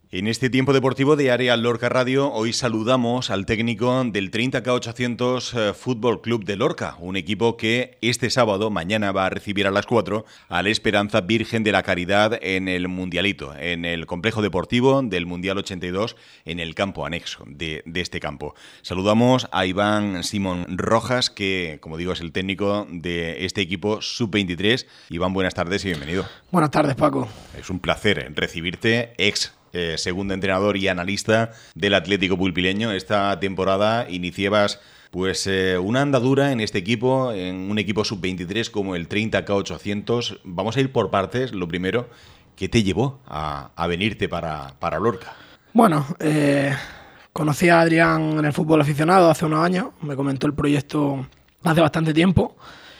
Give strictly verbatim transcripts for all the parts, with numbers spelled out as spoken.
En este tiempo deportivo de Área Lorca Radio, hoy saludamos al técnico del treinta K ochocientos Fútbol Club de Lorca, un equipo que este sábado, mañana, va a recibir a las cuatro a la Esperanza Virgen de la Caridad en el Mundialito, en el complejo deportivo del Mundial ochenta y dos, en el campo anexo de, de este campo. Saludamos a Iván Simón Rojas, que, como digo, es el técnico de este equipo sub veintitrés. Iván, buenas tardes y bienvenido. Buenas tardes, Paco. Es un placer recibirte, ex Eh, segundo entrenador y analista del Atlético Pulpileño. Esta temporada iniciabas pues eh, una andadura en este equipo, en un equipo sub veintitrés como el treinta K ochocientos. Vamos a ir por partes. Lo primero, ¿qué te llevó a, a venirte para, para Lorca? Bueno, eh, conocí a Adrián en el fútbol aficionado hace unos años. Me comentó el proyecto hace bastante tiempo.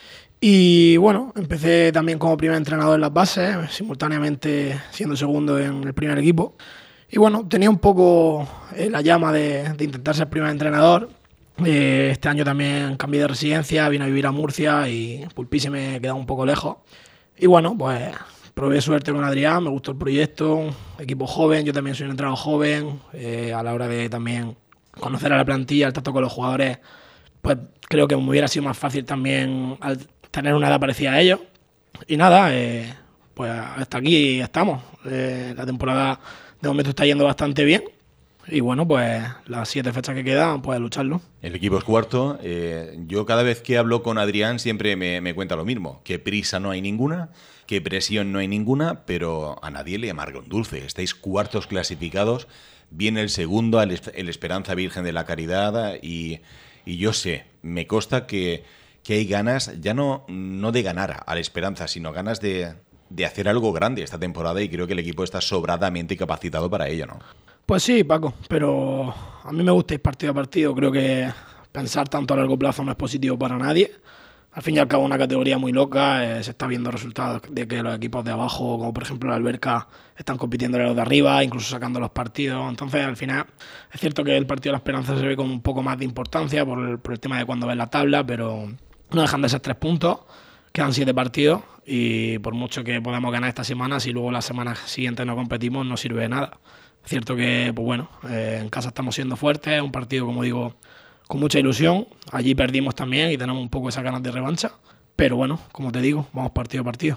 Y bueno, empecé también como primer entrenador en las bases, simultáneamente siendo segundo en el primer equipo. Y bueno, tenía un poco eh, la llama de, de intentar ser primer entrenador. Eh, este año también cambié de residencia, vine a vivir a Murcia y Pulpí se me quedaba un poco lejos. Y bueno, pues probé suerte con Adrián, me gustó el proyecto, equipo joven, yo también soy un entrenador joven. Eh, a la hora de también conocer a la plantilla, el trato con los jugadores, pues creo que me hubiera sido más fácil también al tener una edad parecida a ellos. Y nada, eh, pues hasta aquí estamos. Eh, la temporada de momento está yendo bastante bien. Y bueno, pues las siete fechas que quedan, pues lucharlo. El equipo es cuarto. Eh, yo cada vez que hablo con Adrián siempre me, me cuenta lo mismo. Que prisa no hay ninguna, que presión no hay ninguna, pero a nadie le amarga un dulce. Estáis cuartos clasificados. Viene el segundo, el, el Esperanza Virgen de la Caridad. Y, y yo sé, me consta que... que hay ganas, ya no, no de ganar a la Esperanza, sino ganas de, de hacer algo grande esta temporada, y creo que el equipo está sobradamente capacitado para ello, ¿no? Pues sí, Paco, pero a mí me gusta ir partido a partido. Creo que pensar tanto a largo plazo no es positivo para nadie. Al fin y al cabo, una categoría muy loca, eh, se está viendo resultados de que los equipos de abajo, como por ejemplo la Alberca, están compitiendo en los de arriba, incluso sacando los partidos. Entonces, al final, es cierto que el partido de la Esperanza se ve con un poco más de importancia por el, por el tema de cuando ves la tabla, pero no dejan de ser tres puntos, quedan siete partidos y por mucho que podamos ganar esta semana, si luego la semana siguiente no competimos, no sirve de nada. Es cierto que, pues bueno, eh, en casa estamos siendo fuertes, un partido, como digo, con mucha ilusión. Allí perdimos también y tenemos un poco esas ganas de revancha, pero bueno, como te digo, vamos partido a partido.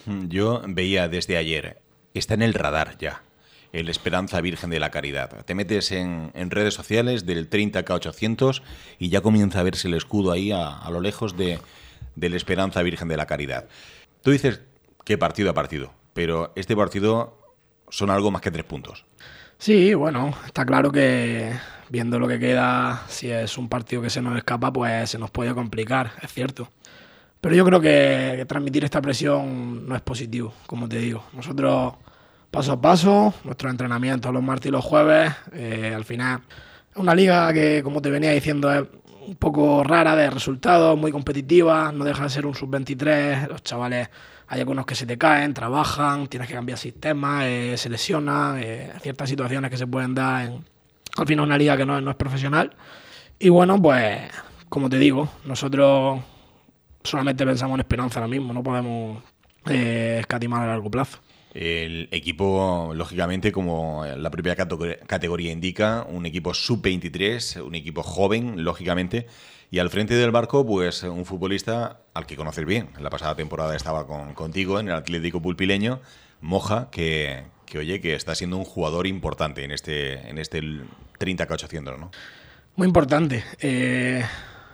Yo veía desde ayer, está en el radar ya, el Esperanza Virgen de la Caridad. Te metes en, en redes sociales del treinta K ochocientos y ya comienza a verse el escudo ahí a, a lo lejos de, del Esperanza Virgen de la Caridad. Tú dices que partido a partido, pero este partido son algo más que tres puntos. Sí, bueno, está claro que viendo lo que queda, si es un partido que se nos escapa, pues se nos puede complicar, es cierto. Pero yo creo que, que transmitir esta presión no es positivo, como te digo. Nosotros, paso a paso, nuestros entrenamientos los martes y los jueves, eh, al final es una liga que, como te venía diciendo, es un poco rara de resultados, muy competitiva, no deja de ser un sub veintitrés, los chavales, hay algunos que se te caen, trabajan, tienes que cambiar sistemas, eh, se lesionan, eh, ciertas situaciones que se pueden dar en, al final, una liga que no, no es profesional. Y bueno, pues, como te digo, nosotros solamente pensamos en esperanza ahora mismo, no podemos eh, escatimar a largo plazo. El equipo, lógicamente, como la propia categoría indica, un equipo sub veintitrés, un equipo joven, lógicamente, y al frente del barco, pues un futbolista al que conoces bien. La pasada temporada estaba con, contigo en el Atlético Pulpileño, Moja, que, que oye, que está siendo un jugador importante en este, en este treinta K ochocientos, ¿no? Muy importante. Eh,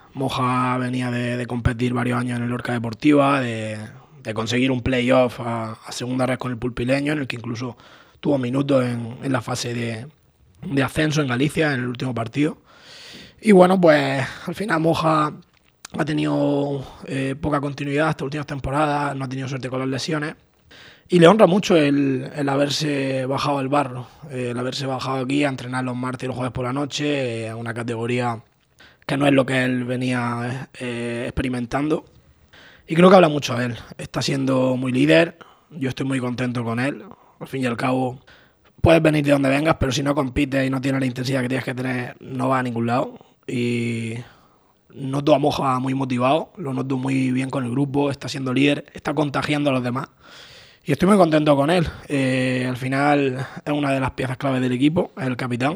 Moja venía de, de competir varios años en el Lorca Deportiva, de... de conseguir un playoff a, a segunda red con el Pulpileño, en el que incluso tuvo minutos en, en la fase de, de ascenso en Galicia, en el último partido. Y bueno, pues al final Moja ha tenido eh, poca continuidad estas últimas temporadas, no ha tenido suerte con las lesiones, y le honra mucho el, el haberse bajado al barro, eh, el haberse bajado aquí a entrenar los martes y los jueves por la noche, eh, a una categoría que no es lo que él venía eh, experimentando. Y creo que habla mucho a él. Está siendo muy líder. Yo estoy muy contento con él. Al fin y al cabo, puedes venir de donde vengas, pero si no compites y no tienes la intensidad que tienes que tener, no vas a ningún lado. Y noto a Moja muy motivado. Lo noto muy bien con el grupo. Está siendo líder. Está contagiando a los demás. Y estoy muy contento con él. Eh, al final es una de las piezas claves del equipo, es el capitán.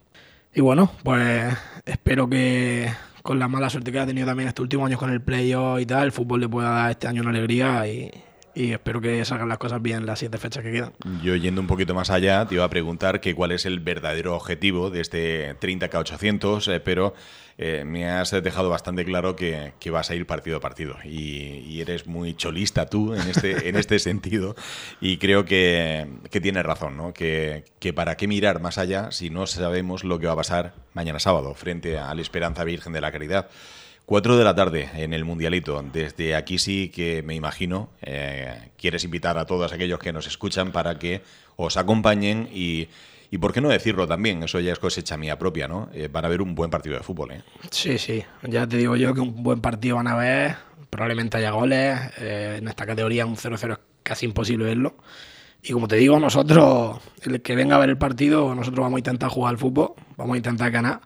Y bueno, pues espero que con la mala suerte que ha tenido también estos últimos años con el playoff y tal, el fútbol le pueda dar este año una alegría y, y espero que salgan las cosas bien las siete fechas que quedan. Yo, yendo un poquito más allá, te iba a preguntar que cuál es el verdadero objetivo de este treinta K ochocientos, eh, pero eh, me has dejado bastante claro que, que vas a ir partido a partido y, y eres muy cholista tú en este, en este sentido, y creo que, que tienes razón, ¿no? Que, que para qué mirar más allá si no sabemos lo que va a pasar mañana sábado frente a la Esperanza Virgen de la Caridad. Cuatro de la tarde en el Mundialito. Desde aquí sí que me imagino eh, quieres invitar a todos aquellos que nos escuchan para que os acompañen y, y por qué no decirlo también, eso ya es cosecha mía propia, ¿no? Eh, van a ver un buen partido de fútbol, ¿eh? Sí, sí, ya te digo yo que un buen partido van a ver, probablemente haya goles, eh, en esta categoría un cero cero es casi imposible verlo. Y como te digo, nosotros, el que venga a ver el partido, nosotros vamos a intentar jugar al fútbol, vamos a intentar ganar.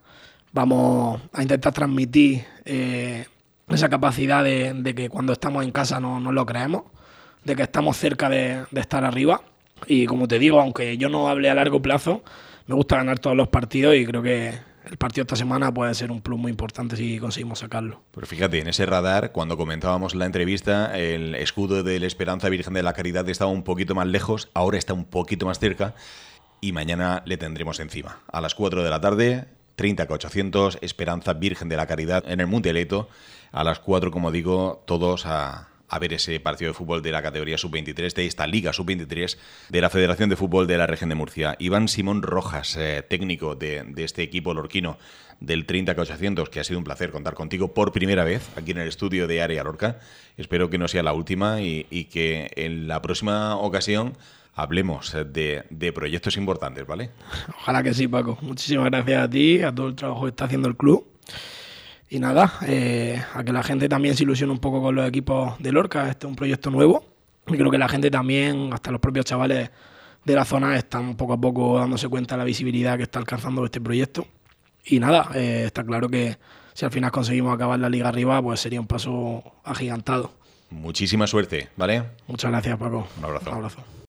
Vamos a intentar transmitir eh, esa capacidad de, de que cuando estamos en casa no, no lo creemos, de que estamos cerca de, de estar arriba. Y como te digo, aunque yo no hable a largo plazo, me gusta ganar todos los partidos y creo que el partido esta semana puede ser un plus muy importante si conseguimos sacarlo. Pero fíjate, en ese radar, cuando comentábamos la entrevista, el escudo de la Esperanza Virgen de la Caridad estaba un poquito más lejos, ahora está un poquito más cerca y mañana le tendremos encima. A las cuatro de la tarde... treinta K ochocientos, Esperanza Virgen de la Caridad en el Mundialito. A las cuatro, como digo, todos a, a ver ese partido de fútbol de la categoría sub veintitrés, de esta Liga sub veintitrés de la Federación de Fútbol de la Región de Murcia. Iván Simón Rojas, eh, técnico de, de este equipo lorquino del treinta K ochocientos, que ha sido un placer contar contigo por primera vez aquí en el estudio de Área Lorca. Espero que no sea la última y, y que en la próxima ocasión hablemos de, de proyectos importantes, ¿vale? Ojalá que sí, Paco. Muchísimas gracias a ti, a todo el trabajo que está haciendo el club. Y nada, eh, a que la gente también se ilusione un poco con los equipos de Lorca. Este es un proyecto nuevo y creo que la gente también, hasta los propios chavales de la zona, están poco a poco dándose cuenta de la visibilidad que está alcanzando este proyecto. Y nada, eh, está claro que si al final conseguimos acabar la liga arriba, pues sería un paso agigantado. Muchísima suerte, ¿vale? Muchas gracias, Paco. Un abrazo. Un abrazo.